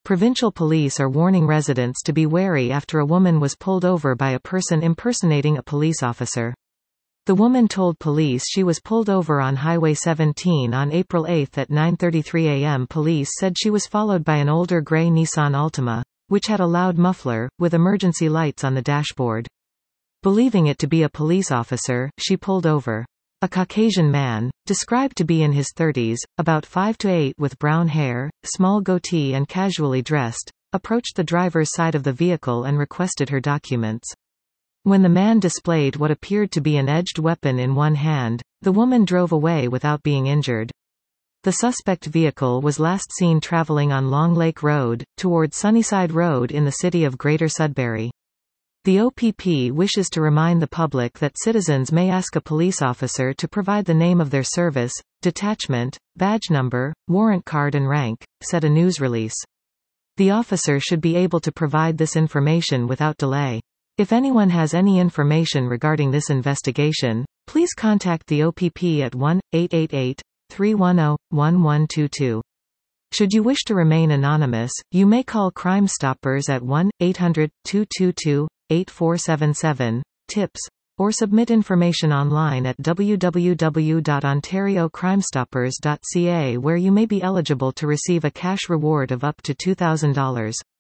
Provincial police are warning residents to be wary after a woman was pulled over by a person impersonating a police officer. The woman told police she was pulled over on Highway 17 on April 8 at 9:33 a.m. Police said she was followed by an older gray Nissan Altima, which had a loud muffler, with emergency lights on the dashboard. Believing it to be a police officer, she pulled over. A Caucasian man, described to be in his 30s, about 5 to 8 with brown hair, small goatee and casually dressed, approached the driver's side of the vehicle and requested her documents. When the man displayed what appeared to be an edged weapon in one hand, the woman drove away without being injured. The suspect vehicle was last seen traveling on Long Lake Road, toward Sunnyside Road in the city of Greater Sudbury. The OPP wishes to remind the public that citizens may ask a police officer to provide the name of their service, detachment, badge number, warrant card and rank, said a news release. The officer should be able to provide this information without delay. If anyone has any information regarding this investigation, please contact the OPP at 1-888-310-1122. Should you wish to remain anonymous, you may call Crime Stoppers at 1-800-222-8477, tips, or submit information online at www.ontariocrimestoppers.ca where you may be eligible to receive a cash reward of up to $2,000.